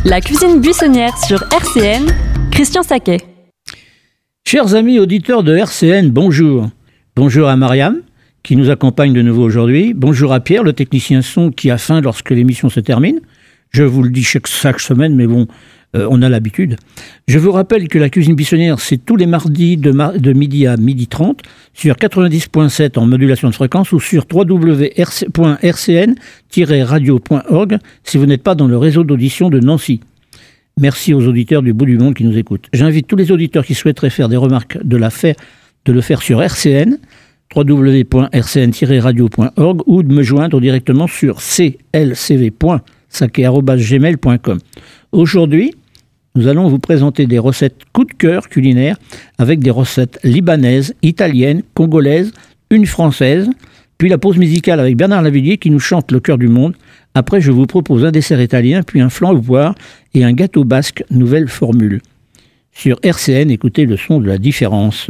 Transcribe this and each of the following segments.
La cuisine buissonnière sur RCN, Christian Saquet. Chers amis auditeurs de RCN, bonjour. Bonjour à Mariam, qui nous accompagne de nouveau aujourd'hui. Bonjour à Pierre, le technicien son, qui a faim lorsque l'émission se termine. Je vous le dis chaque semaine, mais bon, on a l'habitude. Je vous rappelle que la cuisine buissonnière, c'est tous les mardis de midi à 12h30 sur 90.7 en modulation de fréquence ou sur www.rcn-radio.org si vous n'êtes pas dans le réseau d'audition de Nancy. Merci aux auditeurs du bout du monde qui nous écoutent. J'invite tous les auditeurs qui souhaiteraient faire des remarques de le faire sur RCN, www.rcn-radio.org ou de me joindre directement sur clcv.saquet@gmail.com. Aujourd'hui, nous allons vous présenter des recettes coup de cœur culinaires avec des recettes libanaises, italiennes, congolaises, une française, puis la pause musicale avec Bernard Lavillier qui nous chante Le cœur du monde. Après, je vous propose un dessert italien, puis un flan au poire et un gâteau basque, nouvelle formule. Sur RCN, écoutez le son de la différence.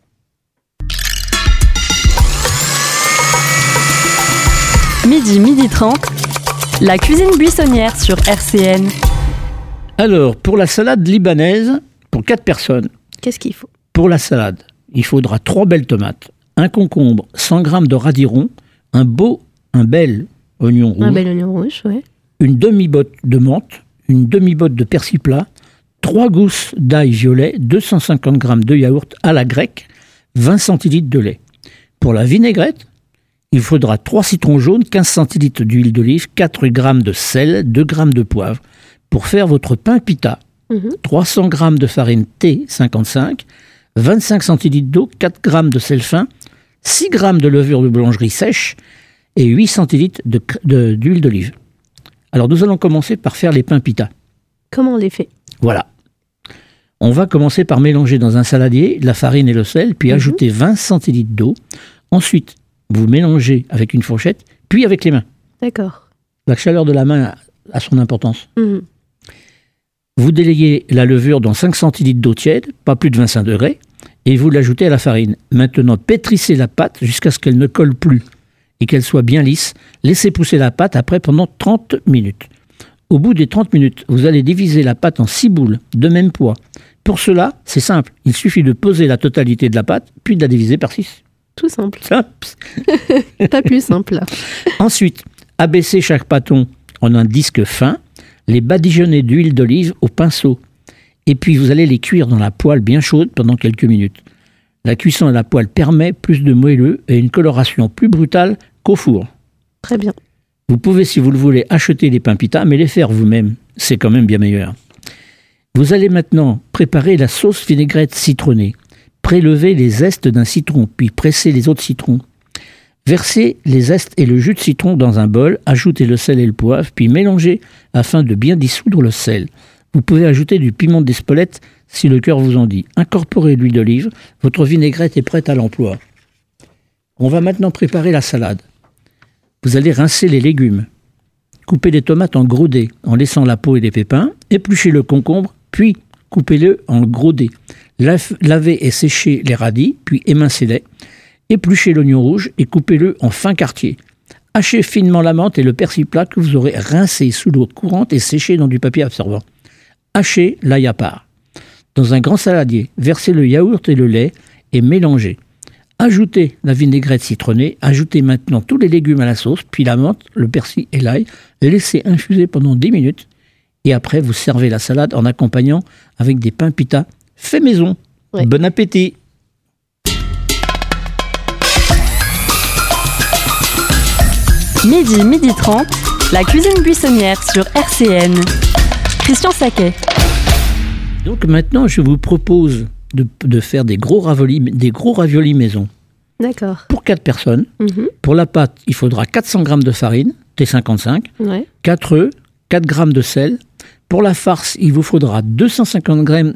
Midi 30, la cuisine buissonnière sur RCN. Alors, pour la salade libanaise, pour 4 personnes. Qu'est-ce qu'il faut ? Pour la salade, il faudra 3 belles tomates, un concombre, 100 g de radis rond, un bel oignon rouge. Un bel oignon rouge, oui. Une demi-botte de menthe, une demi-botte de persil plat, 3 gousses d'ail violet, 250 g de yaourt à la grecque, 20 centilitres de lait. Pour la vinaigrette, il faudra 3 citrons jaunes, 15 centilitres d'huile d'olive, 4 g de sel, 2 g de poivre. Pour faire votre pain pita, 300 g de farine T55, 25 centilitres d'eau, 4 g de sel fin, 6 g de levure de boulangerie sèche et 8 centilitres d'huile d'olive. Alors nous allons commencer par faire les pains pita. Comment on les fait ? Voilà. On va commencer par mélanger dans un saladier la farine et le sel, puis ajouter 20 centilitres d'eau. Ensuite, vous mélangez avec une fourchette, puis avec les mains. D'accord. La chaleur de la main a son importance. Vous délayez la levure dans 5 centilitres d'eau tiède, pas plus de 25 degrés, et vous l'ajoutez à la farine. Maintenant, pétrissez la pâte jusqu'à ce qu'elle ne colle plus et qu'elle soit bien lisse. Laissez pousser la pâte après pendant 30 minutes. Au bout des 30 minutes, vous allez diviser la pâte en 6 boules de même poids. Pour cela, c'est simple. Il suffit de peser la totalité de la pâte, puis de la diviser par 6. Tout simple. Pas plus simple. Ensuite, abaissez chaque pâton en un disque fin, les badigeonner d'huile d'olive au pinceau. Et puis vous allez les cuire dans la poêle bien chaude pendant quelques minutes. La cuisson à la poêle permet plus de moelleux et une coloration plus brutale qu'au four. Très bien. Vous pouvez, si vous le voulez, acheter les pains pita, mais les faire vous-même. C'est quand même bien meilleur. Vous allez maintenant préparer la sauce vinaigrette citronnée. Prélevez les zestes d'un citron, puis pressez les autres citrons. Versez les zestes et le jus de citron dans un bol, ajoutez le sel et le poivre, puis mélangez afin de bien dissoudre le sel. Vous pouvez ajouter du piment d'Espelette si le cœur vous en dit. Incorporez l'huile d'olive, votre vinaigrette est prête à l'emploi. On va maintenant préparer la salade. Vous allez rincer les légumes. Coupez les tomates en gros dés en laissant la peau et les pépins. Épluchez le concombre, puis coupez-le en gros dés. Lavez et séchez les radis, puis émincez-les. Épluchez l'oignon rouge et coupez-le en fins quartiers. Hachez finement la menthe et le persil plat que vous aurez rincé sous l'eau courante et séché dans du papier absorbant. Hachez l'ail à part. Dans un grand saladier, versez le yaourt et le lait et mélangez. Ajoutez la vinaigrette citronnée. Ajoutez maintenant tous les légumes à la sauce, puis la menthe, le persil et l'ail. Laissez infuser pendant 10 minutes. Et après, vous servez la salade en accompagnant avec des pains pita fait maison. Ouais. Bon appétit! Midi 30, la cuisine buissonnière sur RCN. Christian Saquet. Donc maintenant, je vous propose de faire des gros raviolis maison. D'accord. Pour 4 personnes. Pour la pâte, il faudra 400 g de farine, T55, 4 œufs, 4 g de sel. Pour la farce, il vous faudra 250 g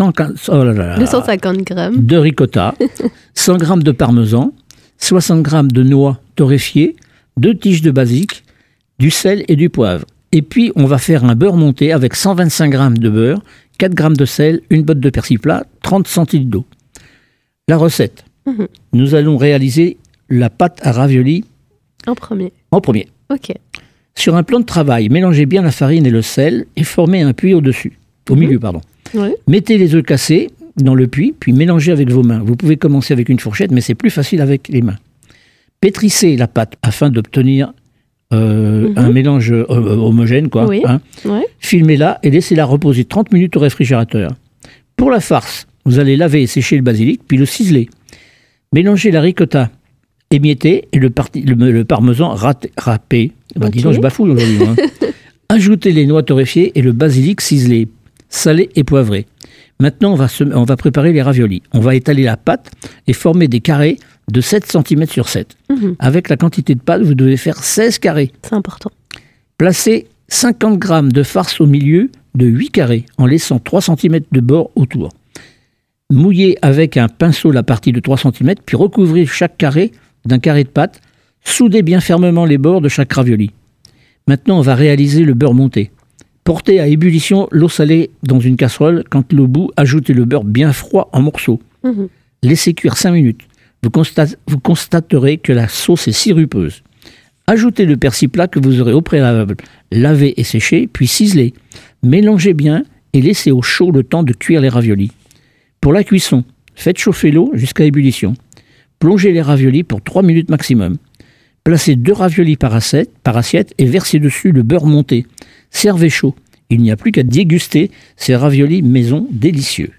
de ricotta, 100 g de parmesan, 60 g de noix torréfiées, 2 tiges de basilic, du sel et du poivre. Et puis, on va faire un beurre monté avec 125 g de beurre, 4 g de sel, une botte de persil plat, 30 centilitres d'eau. La recette. Nous allons réaliser la pâte à raviolis en premier. En premier. Ok. Sur un plan de travail, mélangez bien la farine et le sel et formez un puits au milieu. Ouais. Mettez les œufs cassés dans le puits, puis mélangez avec vos mains. Vous pouvez commencer avec une fourchette, mais c'est plus facile avec les mains. Pétrissez la pâte afin d'obtenir un mélange homogène, quoi. Oui. Hein. Ouais. Filmez-la et laissez-la reposer 30 minutes au réfrigérateur. Pour la farce, vous allez laver et sécher le basilic, puis le ciseler. Mélangez la ricotta émiettée et le parmesan râpé. Ben, dis donc, je bafouille aujourd'hui. Hein. Ajoutez les noix torréfiées et le basilic ciselé, salé et poivré. Maintenant, on va préparer les raviolis. On va étaler la pâte et former des carrés de 7 cm sur 7. Avec la quantité de pâte, vous devez faire 16 carrés. C'est important. Placez 50 g de farce au milieu de 8 carrés, en laissant 3 cm de bord autour. Mouillez avec un pinceau la partie de 3 cm, puis recouvrez chaque carré d'un carré de pâte. Soudez bien fermement les bords de chaque ravioli. Maintenant, on va réaliser le beurre monté. Portez à ébullition l'eau salée dans une casserole. Quand l'eau bout, ajoutez le beurre bien froid en morceaux. Laissez cuire 5 minutes. Vous constaterez que la sauce est sirupeuse. Ajoutez le persil plat que vous aurez au préalable lavé et séché, puis ciselé. Mélangez bien et laissez au chaud le temps de cuire les raviolis. Pour la cuisson, faites chauffer l'eau jusqu'à ébullition. Plongez les raviolis pour 3 minutes maximum. Placez 2 raviolis par assiette et versez dessus le beurre monté. Servez chaud. Il n'y a plus qu'à déguster ces raviolis maison délicieux.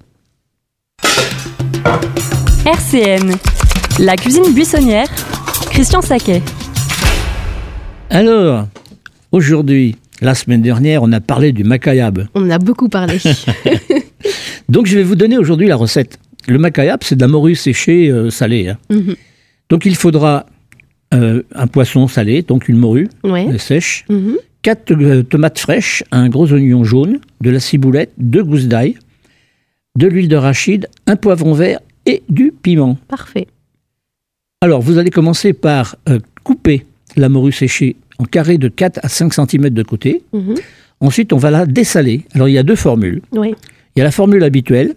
RCN, la cuisine buissonnière, Christian Saquet. Alors, aujourd'hui, la semaine dernière, on a parlé du macayab. On en a beaucoup parlé. Donc, je vais vous donner aujourd'hui la recette. Le macayab, c'est de la morue séchée salée. Hein. Donc, il faudra un poisson salé, donc une morue sèche, 4 tomates fraîches, un gros oignon jaune, de la ciboulette, 2 gousses d'ail, de l'huile d'arachide, un poivron vert et du piment. Parfait. Alors, vous allez commencer par couper la morue séchée en carrés de 4 à 5 cm de côté. Ensuite, on va la dessaler. Alors, il y a 2 formules. Oui. Il y a la formule habituelle.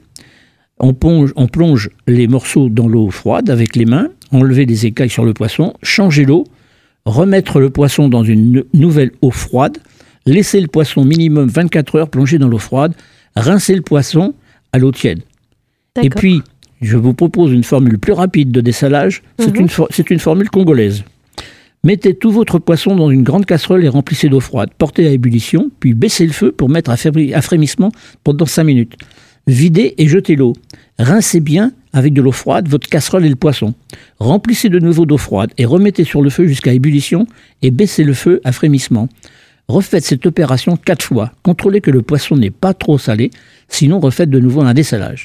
On plonge les morceaux dans l'eau froide avec les mains, enlever les écailles sur le poisson, changer l'eau, remettre le poisson dans une nouvelle eau froide, laisser le poisson minimum 24 heures plongé dans l'eau froide, rincer le poisson à l'eau tiède. D'accord. Et puis, je vous propose une formule plus rapide de dessalage. C'est une formule congolaise. Mettez tout votre poisson dans une grande casserole et remplissez d'eau froide. Portez à ébullition, puis baissez le feu pour mettre à frémissement pendant 5 minutes. Videz et jetez l'eau. Rincez bien avec de l'eau froide votre casserole et le poisson. Remplissez de nouveau d'eau froide et remettez sur le feu jusqu'à ébullition et baissez le feu à frémissement. Refaites cette opération 4 fois. Contrôlez que le poisson n'est pas trop salé, sinon refaites de nouveau un dessalage.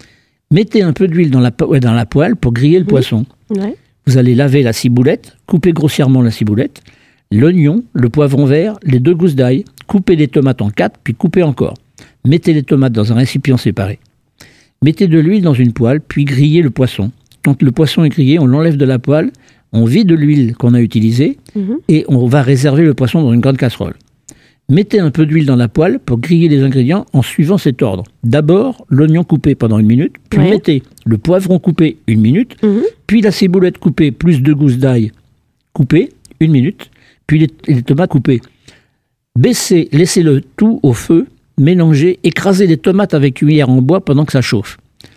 Mettez un peu d'huile dans la poêle pour griller le poisson. Ouais. Vous allez laver la ciboulette, couper grossièrement la ciboulette, l'oignon, le poivron vert, les 2 gousses d'ail, coupez les tomates en 4, puis coupez encore. Mettez les tomates dans un récipient séparé. Mettez de l'huile dans une poêle, puis grillez le poisson. Quand le poisson est grillé, on l'enlève de la poêle, on vide l'huile qu'on a utilisée et on va réserver le poisson dans une grande casserole. Mettez un peu d'huile dans la poêle pour griller les ingrédients en suivant cet ordre. D'abord, l'oignon coupé pendant 1 minute, puis mettez le poivron coupé 1 minute, puis la ciboulette coupée plus 2 gousses d'ail coupées 1 minute, puis les tomates coupées. Laissez le tout au feu, mélangez, écrasez les tomates avec cuillère en bois pendant que ça chauffe.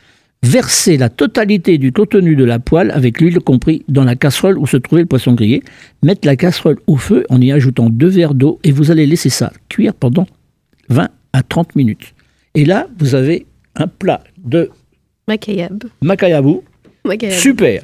Versez la totalité du contenu de la poêle avec l'huile compris dans la casserole où se trouvait le poisson grillé. Mettez la casserole au feu en y ajoutant 2 verres d'eau et vous allez laisser ça cuire pendant 20 à 30 minutes. Et là, vous avez un plat de Macayab. macayabou. Super.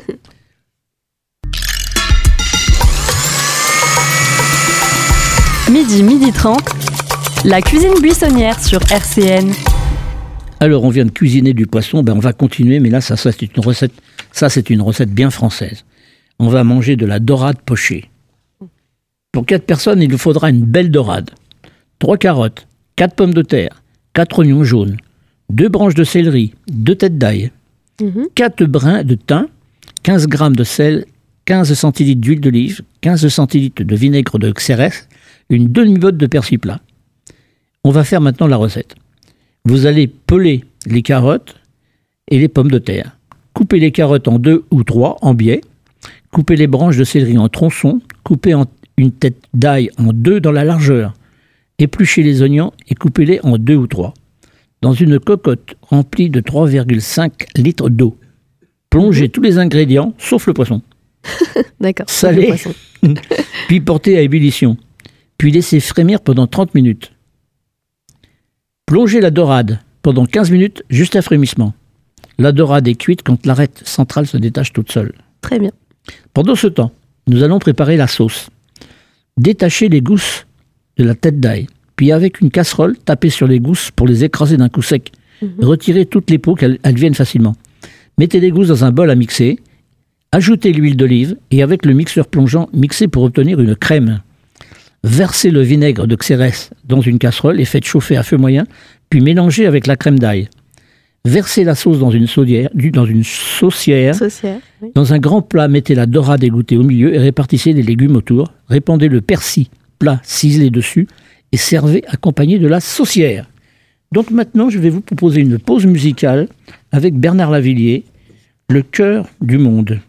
Midi 30, la cuisine buissonnière sur RCN. Alors, on vient de cuisiner du poisson, on va continuer, mais là, ça c'est une recette bien française. On va manger de la dorade pochée. Pour 4 personnes, il vous faudra une belle dorade. 3 carottes, 4 pommes de terre, 4 oignons jaunes, 2 branches de céleri, 2 têtes d'ail, 4 brins de thym, 15 g de sel, 15 centilitres d'huile d'olive, 15 centilitres de vinaigre de xérès, une demi-botte de persil plat. On va faire maintenant la recette. Vous allez peler les carottes et les pommes de terre. Coupez les carottes en 2 ou 3 en biais. Coupez les branches de céleri en tronçons. Coupez une tête d'ail en 2 dans la largeur. Épluchez les oignons et coupez-les en 2 ou 3. Dans une cocotte remplie de 3,5 litres d'eau. Plongez tous les ingrédients, sauf le poisson. D'accord. Salez, Le poisson. puis portez à ébullition. Puis laissez frémir pendant 30 minutes. Plongez la dorade pendant 15 minutes, juste à frémissement. La dorade est cuite quand l'arête centrale se détache toute seule. Très bien. Pendant ce temps, nous allons préparer la sauce. Détachez les gousses de la tête d'ail. Puis avec une casserole, tapez sur les gousses pour les écraser d'un coup sec. Retirez toutes les peaux qu'elles viennent facilement. Mettez les gousses dans un bol à mixer. Ajoutez l'huile d'olive et avec le mixeur plongeant, mixez pour obtenir une crème. Versez le vinaigre de Xérès dans une casserole et faites chauffer à feu moyen, puis mélangez avec la crème d'ail. Versez la sauce dans une saucière. Saucière. Oui. Dans un grand plat, mettez la dorade égouttée au milieu et répartissez les légumes autour. Répandez le persil plat ciselé dessus et servez accompagné de la saucière. Donc maintenant, je vais vous proposer une pause musicale avec Bernard Lavilliers, Le cœur du monde.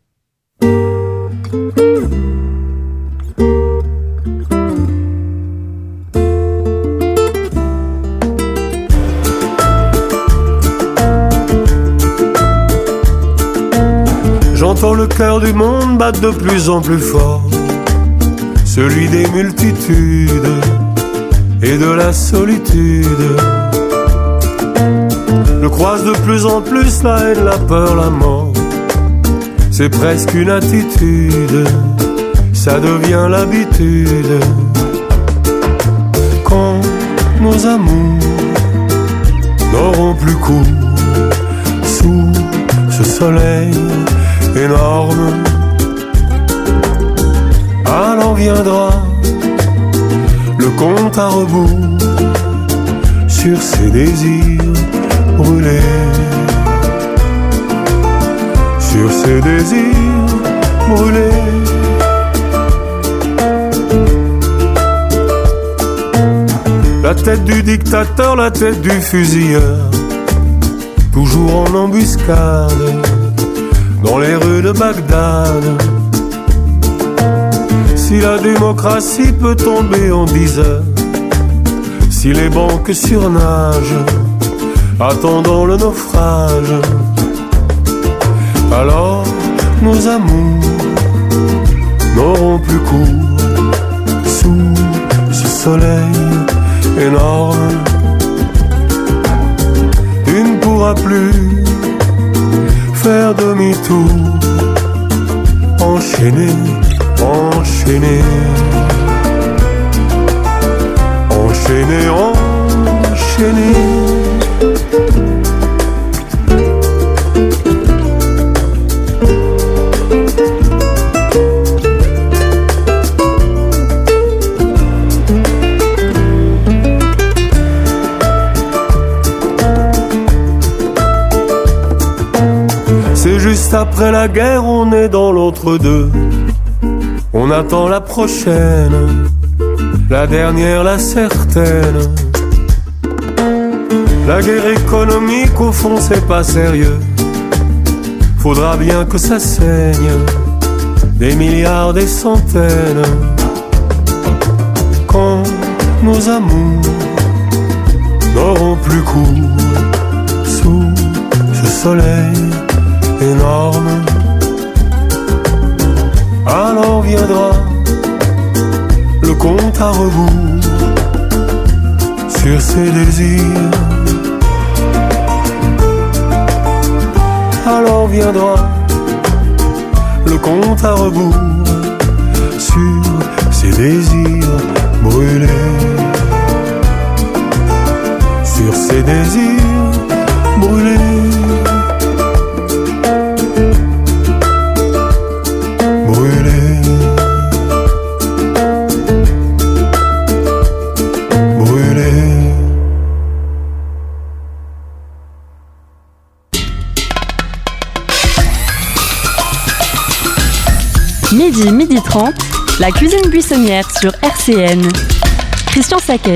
J'entends le cœur du monde battre de plus en plus fort, celui des multitudes et de la solitude. Je croise de plus en plus la haine, la peur, la mort. C'est presque une attitude, ça devient l'habitude. Quand nos amours n'auront plus cours sous ce soleil énorme, alors viendra le compte à rebours sur ces désirs brûlés, sur ces désirs brûlés. La tête du dictateur, la tête du fusilleur, toujours en embuscade dans les rues de Bagdad. Si la démocratie peut tomber en 10 heures, si les banques surnagent, attendant le naufrage, alors nos amours n'auront plus cours sous ce soleil énorme. Tu ne pourras plus faire demi-tour, enchaîner, enchaîner, enchaîner, enchaîner. C'est juste après la guerre, on est dans l'entre-deux. On attend la prochaine, la dernière, la certaine. La guerre économique, au fond, c'est pas sérieux. Faudra bien que ça saigne, des milliards, des centaines. Quand nos amours n'auront plus cours sous ce soleil énorme, alors viendra le compte à rebours sur ces désirs. Alors viendra le compte à rebours sur ces désirs brûlés, sur ces désirs brûlés. Midi 30, la cuisine buissonnière sur RCN. Christian Saquet.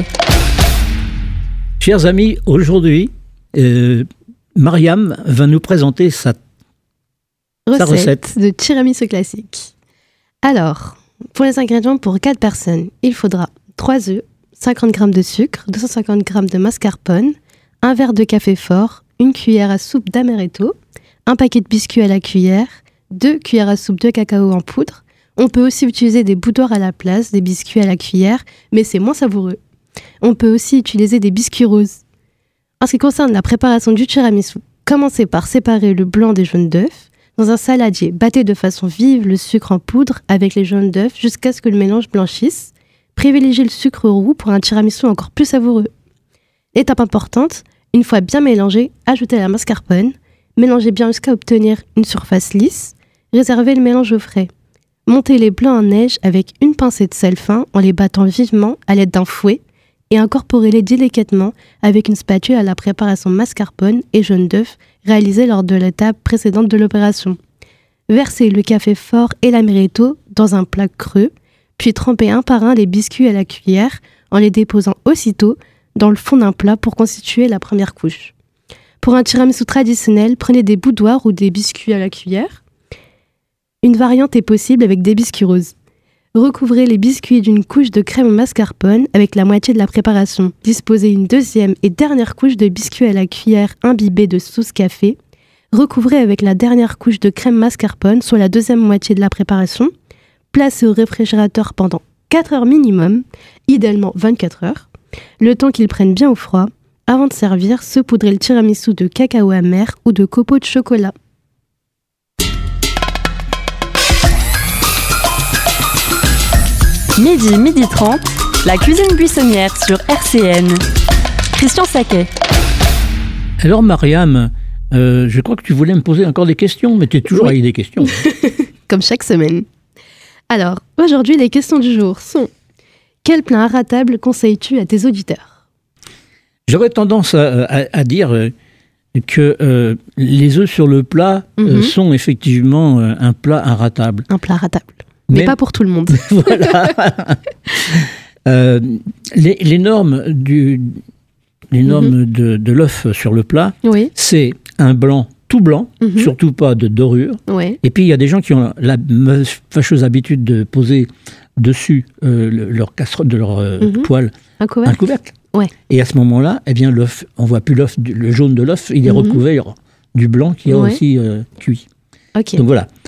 Chers amis, aujourd'hui, Mariam va nous présenter sa recette de tiramisu classique. Alors, Pour les ingrédients pour 4 personnes, il faudra 3 œufs, 50 g de sucre, 250 g de mascarpone, un verre de café fort, une cuillère à soupe d'amaretto, un paquet de biscuits à la cuillère, 2 cuillères à soupe de cacao en poudre. On peut aussi utiliser des boudoirs à la place, des biscuits à la cuillère, mais c'est moins savoureux. On peut aussi utiliser des biscuits roses. En ce qui concerne la préparation du tiramisu, commencez par séparer le blanc des jaunes d'œufs. Dans un saladier, battez de façon vive le sucre en poudre avec les jaunes d'œufs jusqu'à ce que le mélange blanchisse. Privilégiez le sucre roux pour un tiramisu encore plus savoureux. Étape importante, une fois bien mélangé, ajoutez la mascarpone. Mélangez bien jusqu'à obtenir une surface lisse. Réservez le mélange au frais. Montez les blancs en neige avec une pincée de sel fin en les battant vivement à l'aide d'un fouet et incorporez-les délicatement avec une spatule à la préparation mascarpone et jaune d'œuf réalisée lors de l'étape précédente de l'opération. Versez le café fort et l'amaretto dans un plat creux, puis trempez un par un les biscuits à la cuillère en les déposant aussitôt dans le fond d'un plat pour constituer la première couche. Pour un tiramisu traditionnel, prenez des boudoirs ou des biscuits à la cuillère. Une variante est possible avec des biscuits roses. Recouvrez les biscuits d'une couche de crème mascarpone avec la moitié de la préparation. Disposez une deuxième et dernière couche de biscuits à la cuillère imbibée de sauce café. Recouvrez avec la dernière couche de crème mascarpone sur la deuxième moitié de la préparation. Placez au réfrigérateur pendant 4 heures minimum, idéalement 24 heures, le temps qu'ils prennent bien au froid. Avant de servir, saupoudrez le tiramisu de cacao amer ou de copeaux de chocolat. Midi 30, la cuisine buissonnière sur RCN. Christian Saquet. Alors Mariam, je crois que tu voulais me poser encore des questions, mais tu es toujours avec des questions. Comme chaque semaine. Alors, aujourd'hui, les questions du jour sont: quel plat inratable conseilles-tu à tes auditeurs? J'aurais tendance à dire que les œufs sur le plat sont effectivement un plat inratable. Un plat inratable. Mais pas pour tout le monde. Voilà. Les normes de l'œuf sur le plat, oui, c'est un blanc tout blanc, surtout pas de dorure. Oui. Et puis il y a des gens qui ont la fâcheuse habitude de poser dessus leur casserole, de leur poêle, un couvercle. Ouais. Et à ce moment-là, eh bien, l'œuf, on voit plus l'œuf, le jaune de l'œuf, il est recouvert du blanc qui a aussi cuit. Okay. Donc voilà.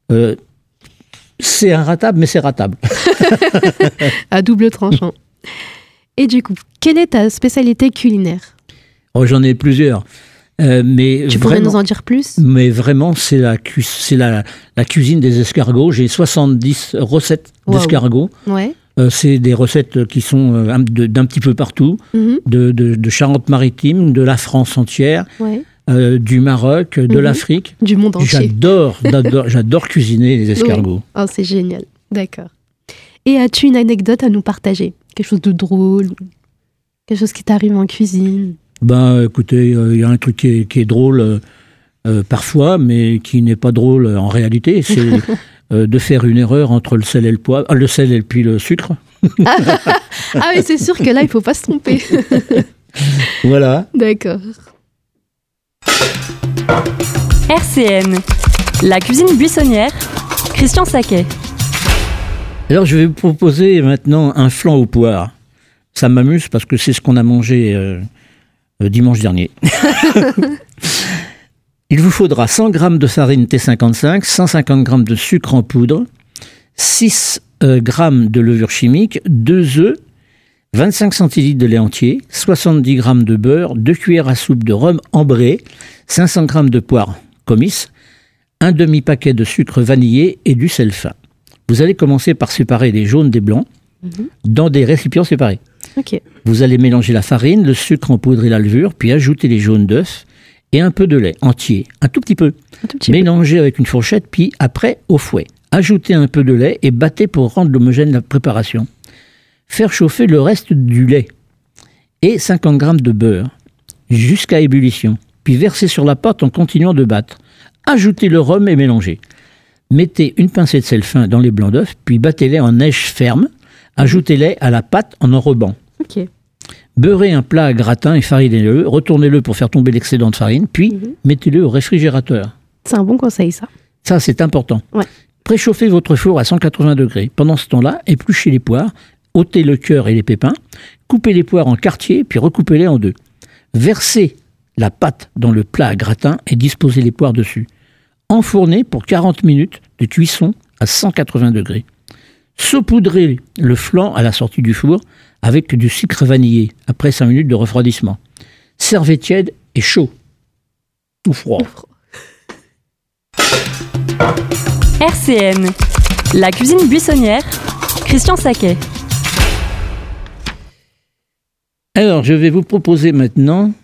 C'est inratable, mais c'est ratable. À double tranchant. Et du coup, quelle est ta spécialité culinaire? Oh, j'en ai plusieurs. Mais tu pourrais nous en dire plus? Mais vraiment, c'est la cuisine des escargots. J'ai 70 recettes d'escargots. Ouais. C'est des recettes qui sont d'un petit peu partout, de Charente-Maritime, de la France entière. Ouais. Du Maroc, de l'Afrique. Du monde entier. J'adore cuisiner les escargots. Oui. Oh, c'est génial. D'accord. Et as-tu une anecdote à nous partager? Quelque chose de drôle? Quelque chose qui t'arrive en cuisine? Ben, écoutez, il y a un truc qui est drôle parfois, mais qui n'est pas drôle en réalité. C'est de faire une erreur entre le sel et le poivre. Le sel et puis le sucre. Ah oui, c'est sûr que là, il ne faut pas se tromper. Voilà. D'accord. RCN, la cuisine buissonnière, Christian Saquet. Alors je vais vous proposer maintenant un flan aux poires. Ça m'amuse parce que c'est ce qu'on a mangé dimanche dernier. Il vous faudra 100 g de farine T55, 150 g de sucre en poudre, 6 g de levure chimique, 2 œufs, 25 centilitres de lait entier, 70 g de beurre, 2 cuillères à soupe de rhum ambré, 500 g de poire comice, un demi-paquet de sucre vanillé et du sel fin. Vous allez commencer par séparer les jaunes des blancs dans des récipients séparés. Okay. Vous allez mélanger la farine, le sucre en poudre et la levure, puis ajouter les jaunes d'œufs et un peu de lait entier, un tout petit peu. Mélangez avec une fourchette, puis après au fouet. Ajoutez un peu de lait et battez pour rendre homogène la préparation. Faire chauffer le reste du lait et 50 g de beurre jusqu'à ébullition, puis verser sur la pâte en continuant de battre. Ajoutez le rhum et mélangez. Mettez une pincée de sel fin dans les blancs d'œufs, puis battez-les en neige ferme. Ajoutez-les à la pâte en enrobant. Okay. Beurrez un plat à gratin et farinez-le, retournez-le pour faire tomber l'excédent de farine, puis mettez-le au réfrigérateur. C'est un bon conseil, ça. Ça, c'est important. Ouais. Préchauffez votre four à 180 degrés. Pendant ce temps-là, épluchez les poires, ôtez le cœur et les pépins, coupez les poires en quartiers, puis recoupez-les en 2. Versez la pâte dans le plat à gratin et disposez les poires dessus. Enfournez pour 40 minutes de cuisson à 180 degrés. Saupoudrez le flanc à la sortie du four avec du sucre vanillé après 5 minutes de refroidissement. Servez tiède et chaud. Tout froid. RCN, la cuisine buissonnière, Christian Saquet. Alors, je vais vous proposer maintenant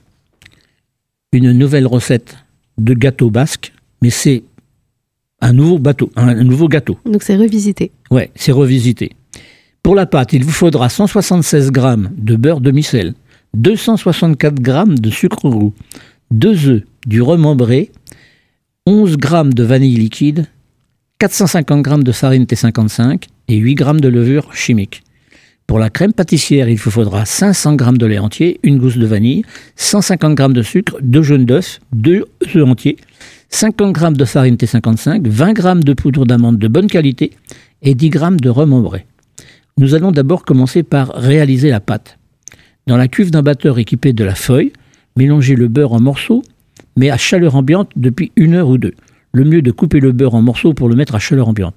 une nouvelle recette de gâteau basque, mais c'est un nouveau gâteau. Donc c'est revisité. Ouais, c'est revisité. Pour la pâte, il vous faudra 176 g de beurre demi-sel, 264 g de sucre roux, 2 œufs, du rhum ambré, 11 g de vanille liquide, 450 g de farine T55 et 8 g de levure chimique. Pour la crème pâtissière, il vous faudra 500 g de lait entier, une gousse de vanille, 150 g de sucre, 2 jaunes d'œufs, 2 œufs entiers, 50 g de farine T55, 20 g de poudre d'amande de bonne qualité et 10 g de rhum ambré. Nous allons d'abord commencer par réaliser la pâte. Dans la cuve d'un batteur équipé de la feuille, mélangez le beurre en morceaux, mais à chaleur ambiante depuis 1 heure ou 2. Le mieux de couper le beurre en morceaux pour le mettre à chaleur ambiante.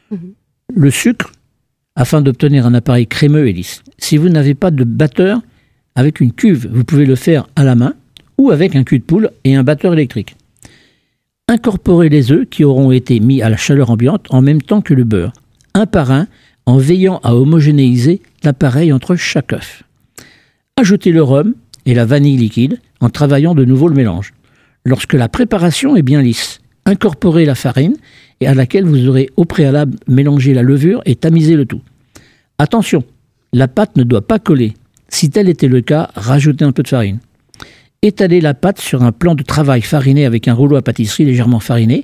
Le sucre, afin d'obtenir un appareil crémeux et lisse. Si vous n'avez pas de batteur, avec une cuve, vous pouvez le faire à la main ou avec un cul de poule et un batteur électrique. Incorporez les œufs qui auront été mis à la chaleur ambiante en même temps que le beurre, un par un, en veillant à homogénéiser l'appareil entre chaque œuf. Ajoutez le rhum et la vanille liquide en travaillant de nouveau le mélange. Lorsque la préparation est bien lisse, incorporez la farine et à laquelle vous aurez au préalable mélangé la levure et tamisé le tout. Attention, la pâte ne doit pas coller. Si tel était le cas, rajoutez un peu de farine. Étalez la pâte sur un plan de travail fariné avec un rouleau à pâtisserie légèrement fariné,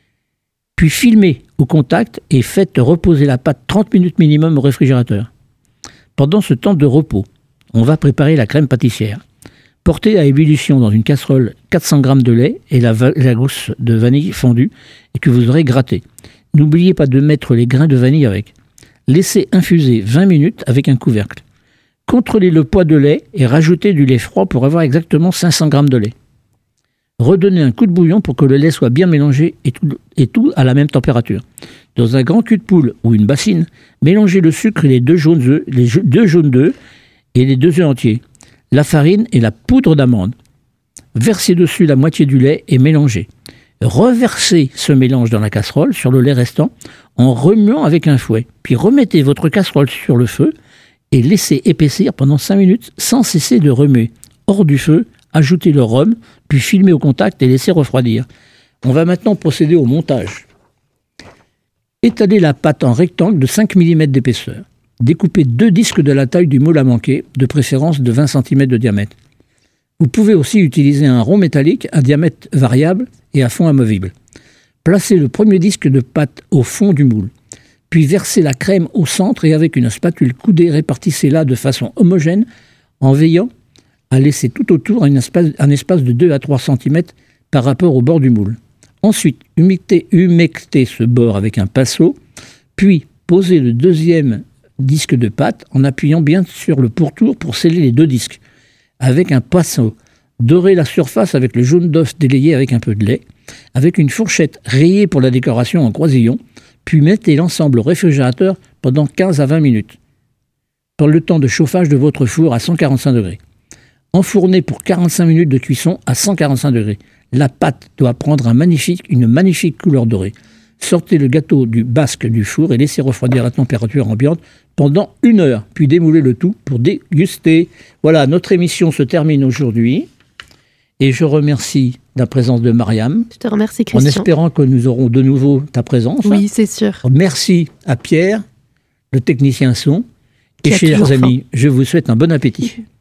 puis filmez au contact et faites reposer la pâte 30 minutes minimum au réfrigérateur. Pendant ce temps de repos, on va préparer la crème pâtissière. Portez à ébullition dans une casserole 400 g de lait et la gousse de vanille fondue et que vous aurez grattée. N'oubliez pas de mettre les grains de vanille avec. Laissez infuser 20 minutes avec un couvercle. Contrôlez le poids de lait et rajoutez du lait froid pour avoir exactement 500 g de lait. Redonnez un coup de bouillon pour que le lait soit bien mélangé et tout à la même température. Dans un grand cul de poule ou une bassine, mélangez le sucre et les 2 jaunes d'œufs et les 2 œufs entiers, la farine et la poudre d'amande. Versez dessus la moitié du lait et mélangez. Reversez ce mélange dans la casserole sur le lait restant en remuant avec un fouet. Puis remettez votre casserole sur le feu et laissez épaissir pendant 5 minutes sans cesser de remuer. Hors du feu, ajoutez le rhum, puis filmez au contact et laissez refroidir. On va maintenant procéder au montage. Étalez la pâte en rectangle de 5 mm d'épaisseur. Découpez 2 disques de la taille du moule à manquer, de préférence de 20 cm de diamètre. Vous pouvez aussi utiliser un rond métallique à diamètre variable et à fond amovible. Placez le premier disque de pâte au fond du moule. Puis versez la crème au centre et avec une spatule coudée, répartissez-la de façon homogène en veillant à laisser tout autour un espace de 2 à 3 cm par rapport au bord du moule. Ensuite, humectez ce bord avec un pinceau, puis posez le deuxième disque de pâte en appuyant bien sur le pourtour pour sceller les 2 disques. Avec un pinceau, dorez la surface avec le jaune d'œuf délayé avec un peu de lait, avec une fourchette rayée pour la décoration en croisillon, puis mettez l'ensemble au réfrigérateur pendant 15 à 20 minutes, pour le temps de chauffage de votre four à 145 degrés. Enfournez pour 45 minutes de cuisson à 145 degrés. La pâte doit prendre une magnifique couleur dorée. Sortez le gâteau du basque du four et laissez refroidir à la température ambiante pendant 1 heure, puis démoulez le tout pour déguster. Voilà, notre émission se termine aujourd'hui. Et je remercie la présence de Mariam. Je te remercie, Christian. En espérant que nous aurons de nouveau ta présence. Oui, c'est sûr. Merci à Pierre, le technicien son. Et chers amis, je vous souhaite un bon appétit.